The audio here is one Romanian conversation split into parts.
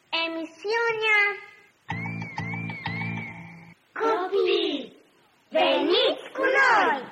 Emisiunea Copii, veniți cu noi!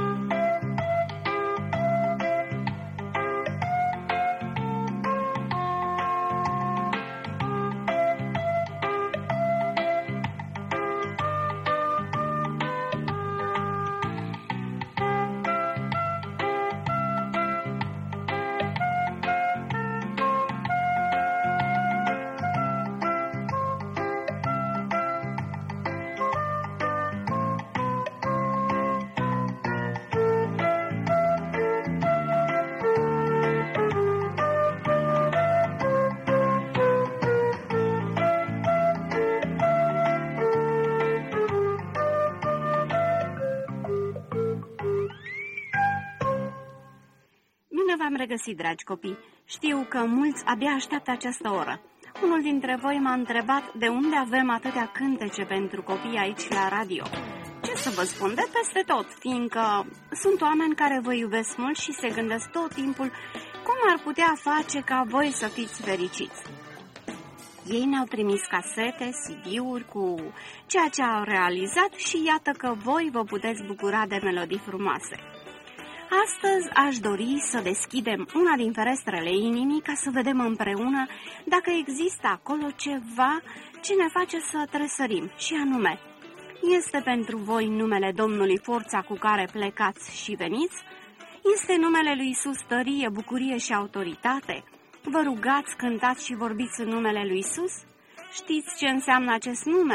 V-am regăsit, dragi copii. Știu că mulți abia așteaptă această oră. Unul dintre voi m-a întrebat de unde avem atâtea cântece pentru copii aici la radio. Ce să vă spun, de peste tot, fiindcă sunt oameni care vă iubesc mult și se gândesc tot timpul cum ar putea face ca voi să fiți fericiți. Ei ne-au trimis casete, CD-uri cu ceea ce au realizat și iată că voi vă puteți bucura de melodii frumoase. Astăzi aș dori să deschidem una din ferestrele inimii ca să vedem împreună dacă există acolo ceva ce ne face să tresărim, și anume, este pentru voi numele Domnului forța cu care plecați și veniți? Este numele lui Iisus tărie, bucurie și autoritate? Vă rugați, cântați și vorbiți în numele lui Iisus? Știți ce înseamnă acest nume?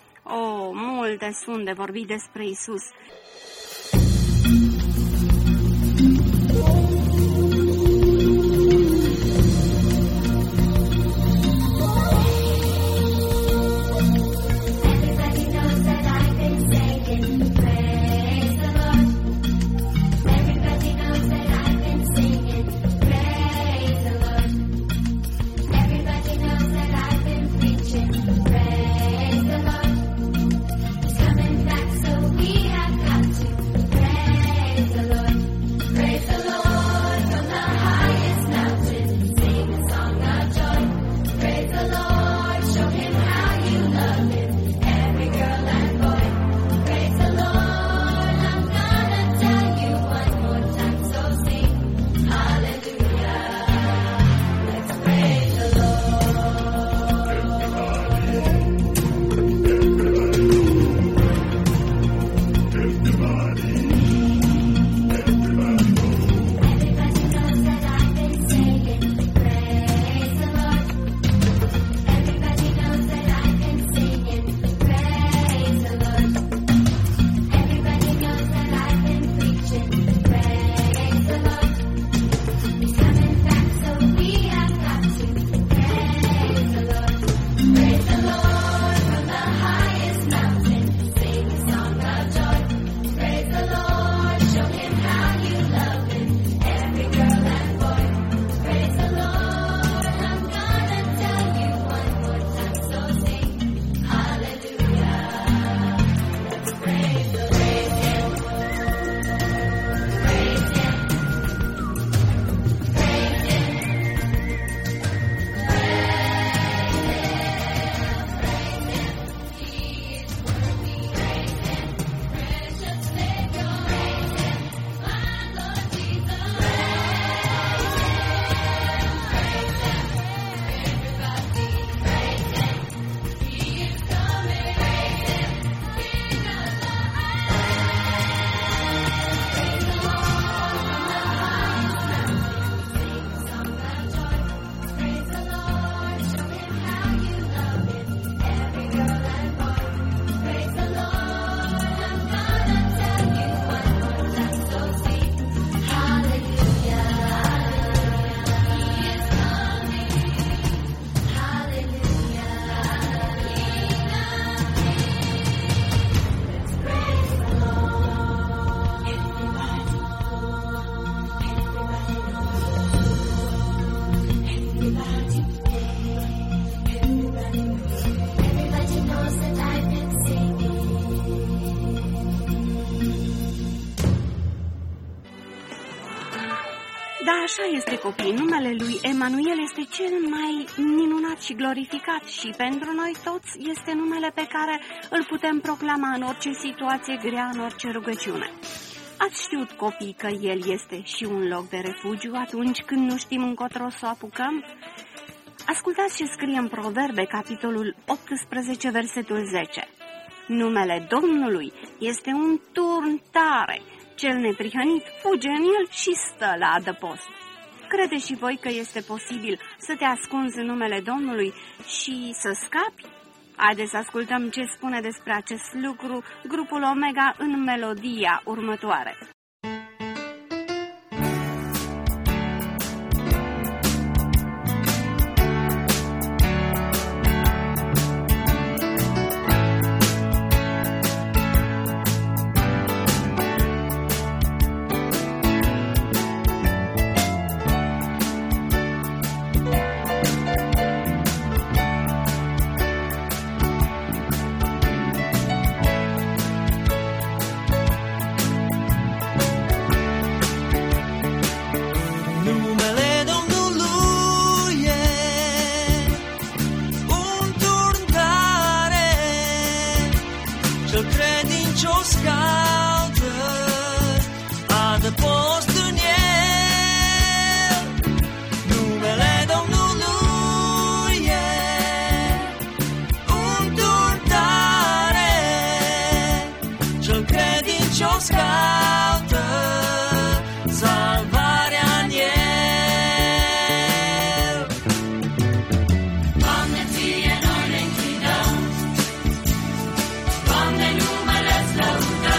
Multe sunt de vorbit despre Iisus. Da, așa este, copii. Numele lui Emanuel este cel mai minunat lăudat și glorificat și pentru noi toți este numele pe care îl putem proclama în orice situație grea, în orice rugăciune. Ați știut, copii, că El este și un loc de refugiu atunci când nu știm încotro să o apucăm? Ascultați ce scrie în Proverbe, capitolul 18, versetul 10. Numele Domnului este un turn tare, cel neprihănit fuge în el și stă la adăpost. Credeți și voi că este posibil să te ascunzi în numele Domnului și să scapi? Haideți să ascultăm ce spune despre acest lucru grupul Omega în melodia următoare. Numele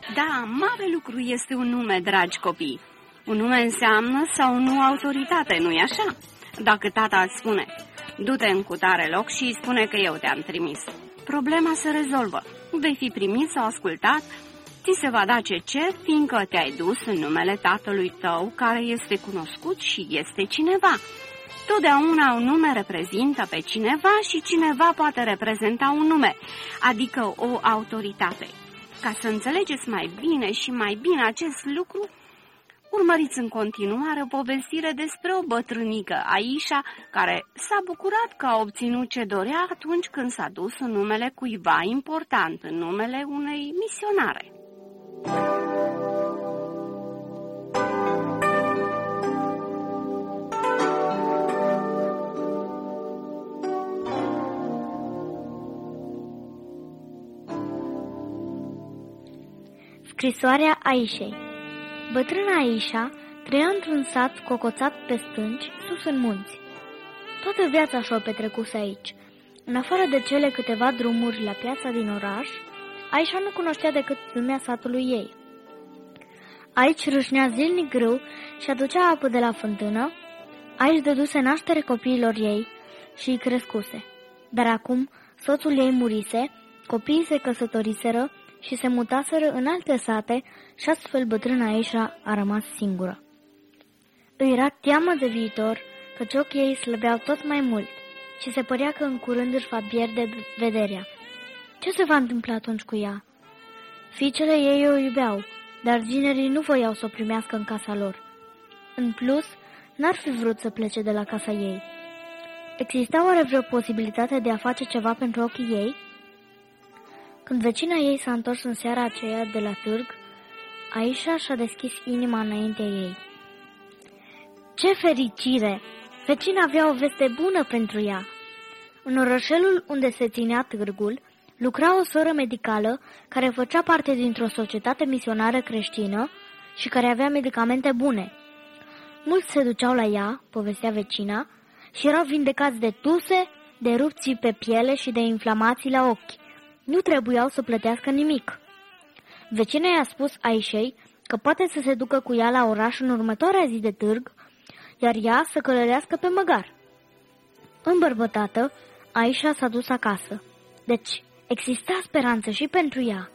Da, mare lucru este un nume, dragi copii. Un nume înseamnă sau nu autoritate, nu-i așa? Dacă tata îți spune, du-te în cutare loc și îi spune că eu te-am trimis, problema se rezolvă. Vei fi primit sau ascultat, ți se va da ce cer, fiindcă te-ai dus în numele tatălui tău, care este cunoscut și este cineva. Totdeauna un nume reprezintă pe cineva și cineva poate reprezenta un nume, adică o autoritate. Ca să înțelegeți mai bine și mai bine acest lucru, urmăriți în continuare o povestire despre o bătrânică, Aisha, care s-a bucurat că a obținut ce dorea atunci când s-a dus în numele cuiva important, în numele unei misionare. Scrisoarea Aishei. Bătrâna Aisha trăia într-un sat cocoțat pe stânci, sus în munți. Toată viața și-o petrecuse aici. În afară de cele câteva drumuri la piața din oraș, Aisha nu cunoștea decât lumea satului ei. Aici râșnea zilnic grâu și aducea apă de la fântână, aici dăduse naștere copiilor ei și îi crescuse. Dar acum soțul ei murise, copiii se căsătoriseră și se mutaseră în alte sate și astfel bătrâna Aisha a rămas singură. Îi era teamă de viitor, căci ochii ei slăbeau tot mai mult și se părea că în curând își va pierde vederea. Ce se va întâmpla atunci cu ea? Fiicele ei o iubeau, dar ginerii nu voiau să o primească în casa lor. În plus, n-ar fi vrut să plece de la casa ei. Exista oare vreo posibilitate de a face ceva pentru ochii ei? Când vecina ei s-a întors în seara aceea de la târg, Aisha și-a deschis inima înaintea ei. Ce fericire! Vecina avea o veste bună pentru ea. În orășelul unde se ținea târgul, lucra o soră medicală care făcea parte dintr-o societate misionară creștină și care avea medicamente bune. Mulți se duceau la ea, povestea vecina, și erau vindecați de tuse, de erupții pe piele și de inflamații la ochi. Nu trebuiau să plătească nimic. Vecina i-a spus Aishei că poate să se ducă cu ea la oraș în următoarea zi de târg, iar ea să călărească pe măgar. Îmbărbătată, Aisha s-a dus acasă. Deci, exista speranță și pentru ea.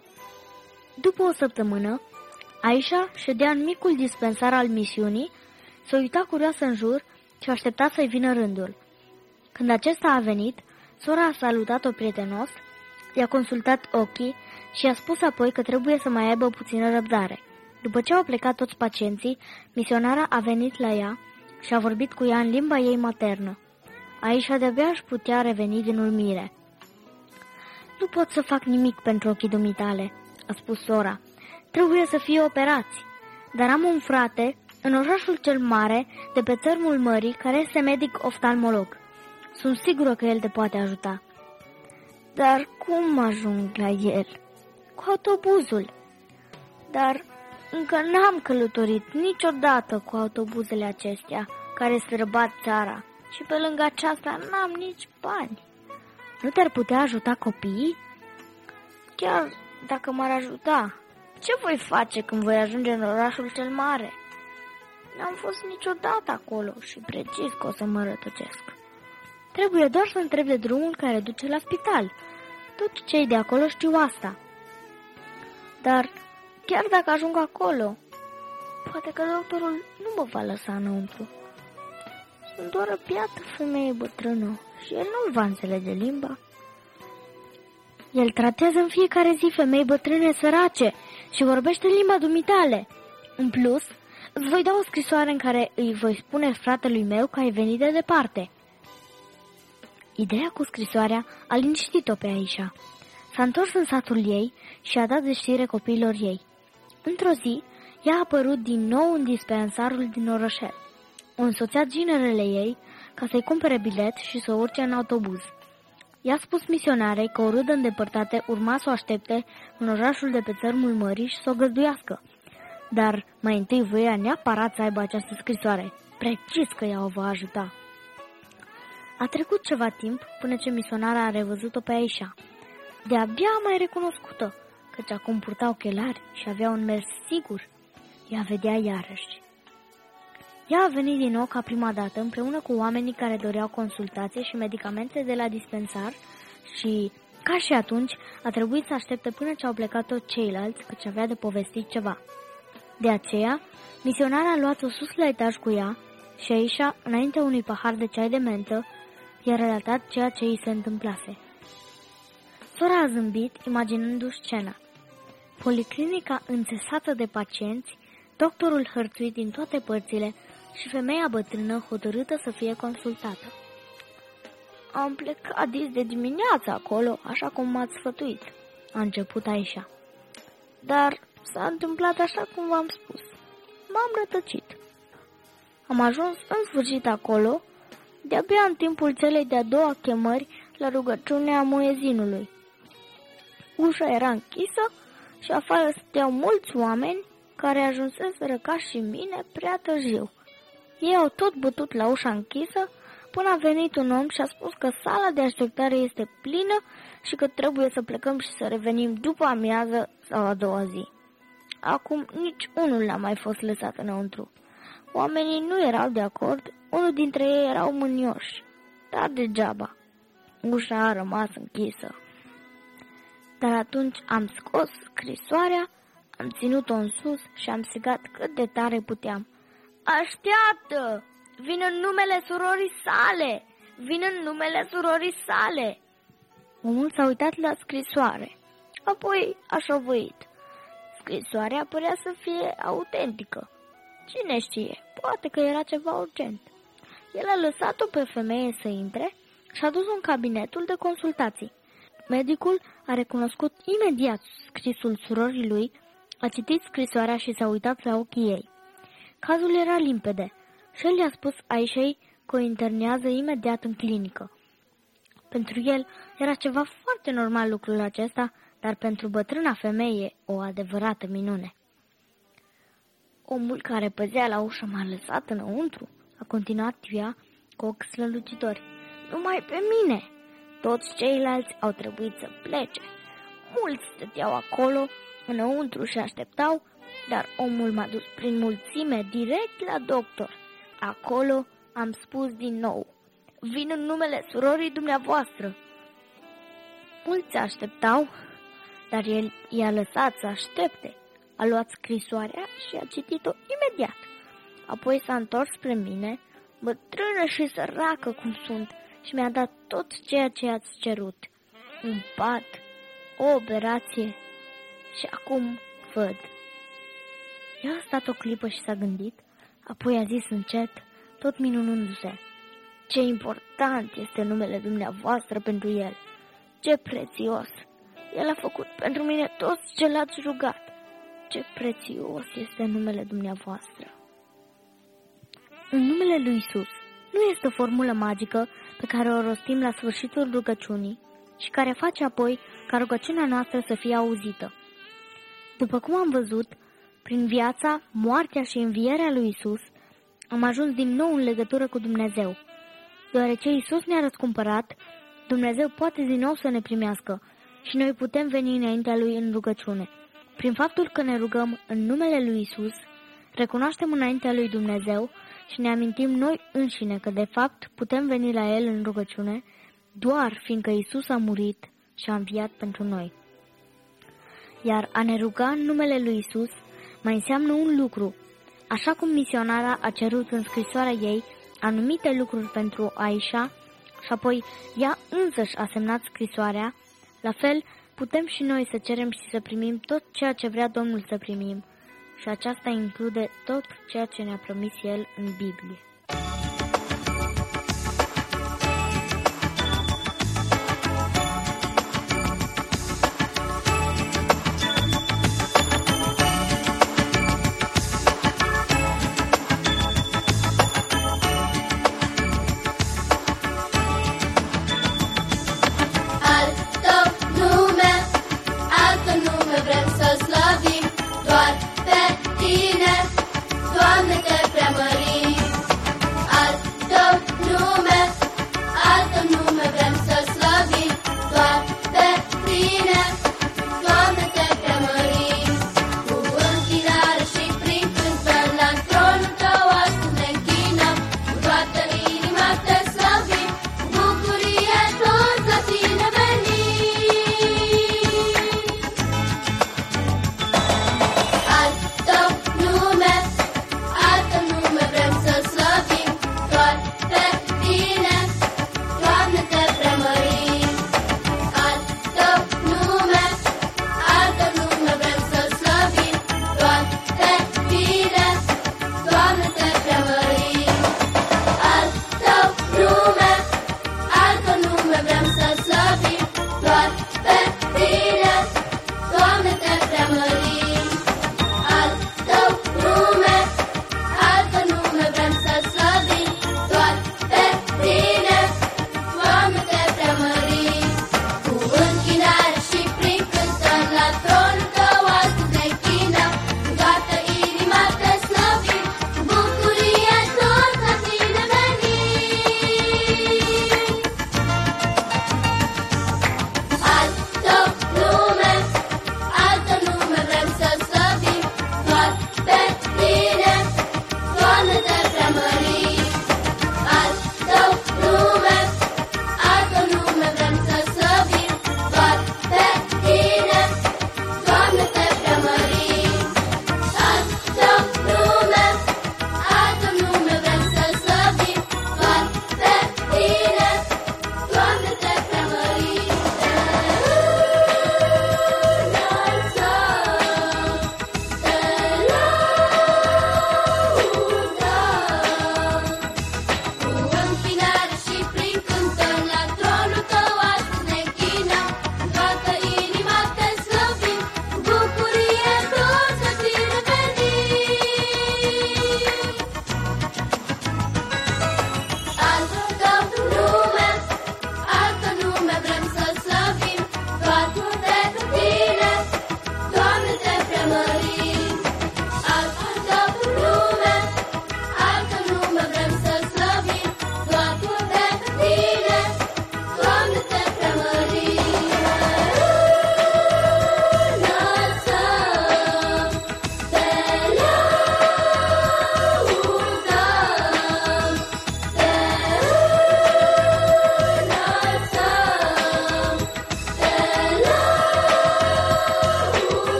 După o săptămână, Aisha ședea în micul dispensar al misiunii, se uita curioasă în jur și aștepta să-i vină rândul. Când acesta a venit, sora a salutat-o prietenos, i-a consultat ochii și i-a spus apoi că trebuie să mai aibă puțină răbdare. După ce au plecat toți pacienții, misionara a venit la ea și a vorbit cu ea în limba ei maternă. Aisha de-abia își putea reveni din uimire. Nu pot să fac nimic pentru ochii dumitale, a spus sora. Trebuie să fie operați. Dar am un frate în orașul cel mare de pe țărmul mării care este medic oftalmolog. Sunt sigură că el te poate ajuta. Dar cum ajung la el? Cu autobuzul. Dar încă n-am călătorit niciodată cu autobuzele acestea care străbat țara și pe lângă aceasta n-am nici bani. Nu te-ar putea ajuta copiii? Chiar dacă m-ar ajuta, ce voi face când voi ajunge în orașul cel mare? N-am fost niciodată acolo și precis că o să mă rătăcesc. Trebuie doar să întreb de drumul care duce la spital. Toți cei de acolo știu asta. Dar chiar dacă ajung acolo, poate că doctorul nu mă va lăsa înăuntru. Sunt doar o piatră femeie bătrână și el nu va înțelege limba. El tratează în fiecare zi femei bătrâne sărace și vorbește limba dumitale. În plus, îți voi da o scrisoare în care îi voi spune fratelui meu că ai venit de departe. Ideea cu scrisoarea a liniștit-o pe Aisha. S-a întors în satul ei și a dat de știre copiilor ei. Într-o zi, ea a apărut din nou în dispensarul din orășel. O însoțea ginerele ei ca să-i cumpere bilet și să urce în autobuz. I-a spus misionarei că o rudă îndepărtate urma să o aștepte în orașul de pe țărmul mării și să o găzduiască. Dar mai întâi voia neapărat să aibă această scrisoare. Precis că ea o va ajuta. A trecut ceva timp până ce misionara a revăzut-o pe Aisha. De-abia a mai recunoscut-o, căci acum purta ochelari și avea un mers sigur. Ea vedea iarăși. Ea a venit din nou ca prima dată împreună cu oamenii care doreau consultație și medicamente de la dispensar și, ca și atunci, a trebuit să aștepte până ce au plecat toți ceilalți, căci avea de povestit ceva. De aceea, misionarea a luat-o sus la etaj cu ea și Aisha, înainte unui pahar de ceai de mentă, i-a relatat ceea ce îi se întâmplase. Sora a zâmbit, imaginându-și scena. Policlinica înțesată de pacienți, doctorul hărțuit din toate părțile și femeia bătrână hotărâtă să fie consultată. Am plecat dis de dimineață acolo, așa cum m-ați sfătuit, a început Aisha. Dar s-a întâmplat așa cum v-am spus. M-am rătăcit. Am ajuns în sfârșit acolo, de-abia în timpul celei de-a doua chemări la rugăciunea muezinului. Ușa era închisă și afară stăteau mulți oameni care ajunseseră ca și mine prea târziu. Ei au tot bătut la ușa închisă până a venit un om și a spus că sala de așteptare este plină și că trebuie să plecăm și să revenim după amiază sau a doua zi. Acum nici unul n-a mai fost lăsat înăuntru. Oamenii nu erau de acord, unul dintre ei erau mânioși, dar degeaba. Ușa a rămas închisă. Dar atunci am scos scrisoarea, am ținut-o în sus și am strigat cât de tare puteam. Așteaptă! Vin în numele surorii sale! Vin în numele surorii sale! Omul s-a uitat la scrisoare, apoi a șovăit. Scrisoarea părea să fie autentică. Cine știe, poate că era ceva urgent. El a lăsat-o pe femeie să intre și a dus în cabinetul de consultații. Medicul a recunoscut imediat scrisul surorii lui, a citit scrisoarea și s-a uitat la ochii ei. Cazul era limpede și el i-a spus Aishei că o internează imediat în clinică. Pentru el era ceva foarte normal lucrul acesta, dar pentru bătrâna femeie o adevărată minune. Omul care păzea la ușă m-a lăsat înăuntru, a continuat ea cu ochi slălucitori. Numai pe mine! Toți ceilalți au trebuit să plece. Mulți stăteau acolo, înăuntru și așteptau, dar omul m-a dus prin mulțime direct la doctor. Acolo am spus din nou, vin în numele surorii dumneavoastră. Mulți așteptau, dar el i-a lăsat să aștepte. A luat scrisoarea și a citit-o imediat. Apoi s-a întors spre mine, bătrână și săracă cum sunt, și mi-a dat tot ceea ce ați cerut. Un pat, o operație și acum văd. Ea a stat o clipă și s-a gândit, apoi a zis încet, tot minunându-se. Ce important este numele dumneavoastră pentru el! Ce prețios! El a făcut pentru mine tot ce l-ați rugat! Ce prețios este numele dumneavoastră! În numele lui Isus nu este o formulă magică pe care o rostim la sfârșitul rugăciunii și care face apoi ca rugăciunea noastră să fie auzită. După cum am văzut, prin viața, moartea și învierea lui Isus, am ajuns din nou în legătură cu Dumnezeu. Deoarece Isus ne-a răscumpărat, Dumnezeu poate din nou să ne primească și noi putem veni înaintea Lui în rugăciune. Prin faptul că ne rugăm în numele lui Isus, recunoaștem înaintea lui Dumnezeu și ne amintim noi înșine că de fapt putem veni la El în rugăciune doar fiindcă Isus a murit și a înviat pentru noi. Iar a ne ruga în numele lui Isus mai înseamnă un lucru. Așa cum misionara a cerut în scrisoarea ei anumite lucruri pentru Aisha și apoi ea însăși a semnat scrisoarea, la fel putem și noi să cerem și să primim tot ceea ce vrea Domnul să primim și aceasta include tot ceea ce ne-a promis El în Biblie. Doamne, te preamărim.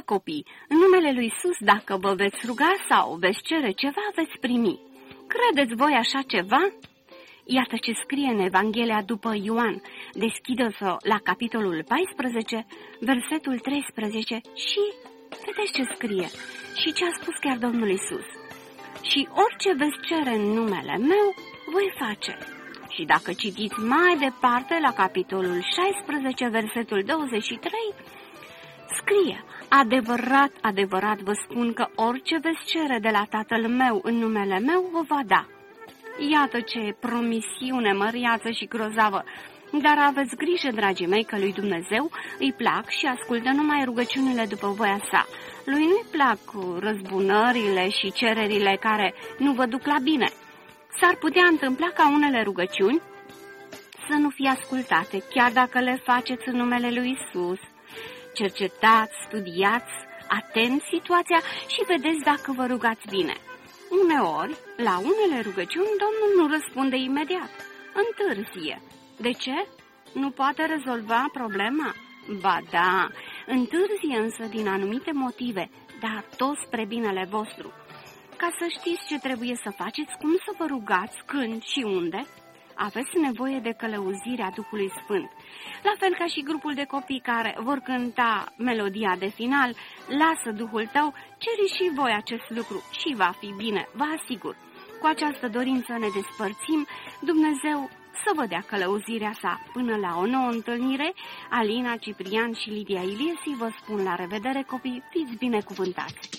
copii, în numele lui Iisus, dacă vă veți ruga sau veți cere ceva, veți primi. Credeți voi așa ceva? Iată ce scrie în Evanghelia după Ioan. Deschidă-o la capitolul 14, versetul 13 și vedeți ce scrie și ce a spus chiar Domnul Iisus. Și orice veți cere în numele meu, voi face. Și dacă citiți mai departe la capitolul 16, versetul 23, scrie: adevărat, adevărat vă spun că orice veți cere de la Tatăl meu în numele meu, vă va da. Iată ce promisiune măriață și grozavă! Dar aveți grijă, dragii mei, că lui Dumnezeu îi plac și ascultă numai rugăciunile după voia sa. Lui nu-i plac răzbunările și cererile care nu vă duc la bine. S-ar putea întâmpla ca unele rugăciuni să nu fie ascultate, chiar dacă le faceți în numele lui Isus. Cercetați, studiați atent situația și vedeți dacă vă rugați bine. Uneori, la unele rugăciuni, Domnul nu răspunde imediat, întârzie. De ce? Nu poate rezolva problema? Ba da, întârzie însă din anumite motive, dar tot spre binele vostru. Ca să știți ce trebuie să faceți, cum să vă rugați, când și unde, aveți nevoie de călăuzirea Duhului Sfânt. La fel ca și grupul de copii care vor cânta melodia de final, lasă Duhul tău, ceri și voi acest lucru și va fi bine, vă asigur. Cu această dorință ne despărțim, Dumnezeu să vă dea călăuzirea sa. Până la o nouă întâlnire, Alina, Ciprian și Lidia Iliesi vă spun la revedere, copii, fiți binecuvântați!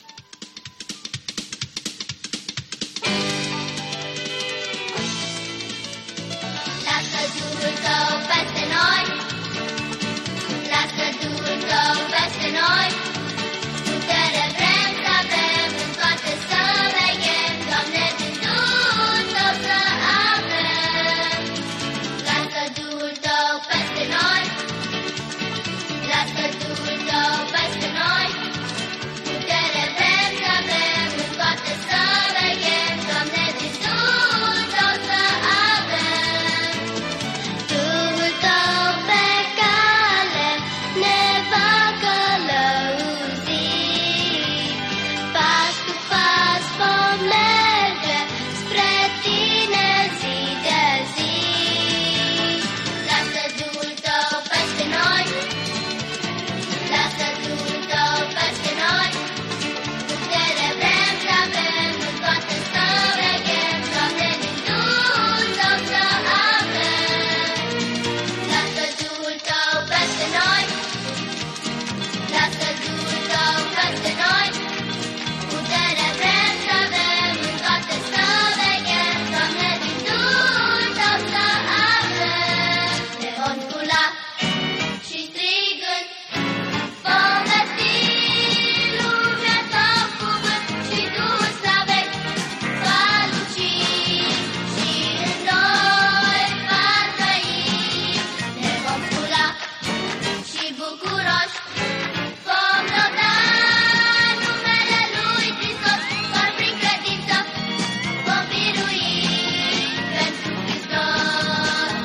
Lasă Duhul tău peste noi, lasă Duhul tău peste noi, putere vrem să avem, în toate să veghem, Doamne, din Duhul tău să avem. Lasă Duhul tău peste noi, lasă Duhul tău peste noi, putere vrem să avem, în toate să veghem, Doamne, din Duhul tău să avem. Duhul tău pe cale ne va călăuzi, pas cu pas vom merge spre tine zi de zi. Lasă Duhul tău peste noi, lasă Duhul tău peste noi, putere vrem să avem, în toate să veghem, Doamne, din Duhul tău să avem. Lasă Duhul tău peste noi, lasă Duhul tău peste noi, putere vrem să avem, în toate să veghem, Doamne, din Duhul tău să avem. Ne vom scula și strigând, vom vesti lumea tău cuvânt și Duhul Slavei va luci și în noi va trăi. Ne vom scula și bucuroși vom lăuda numele lui Hristos, doar prin credință vom birui pentru Hristos.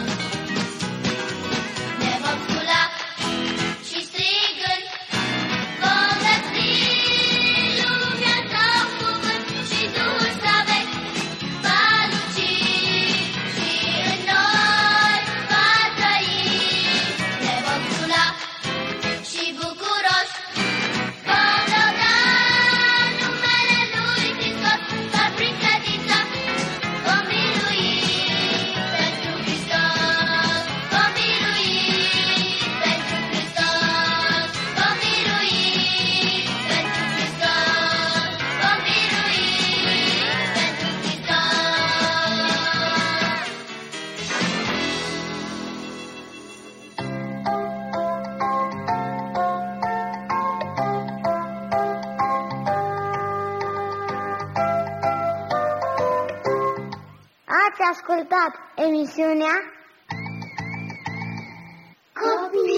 Ne vom scula și strigând, vom vesti lumea tău cuvânt și Duhul Slavei va luci și în noi va trăi. Ne vom scula și bucuroși vom lăuda numele lui Hristos, doar prin credință vom birui pentru Hristos. Vom birui pentru Hristos, vom birui pentru Hristos, vom birui pentru Hristos. Ați ascultat emisiunea Copii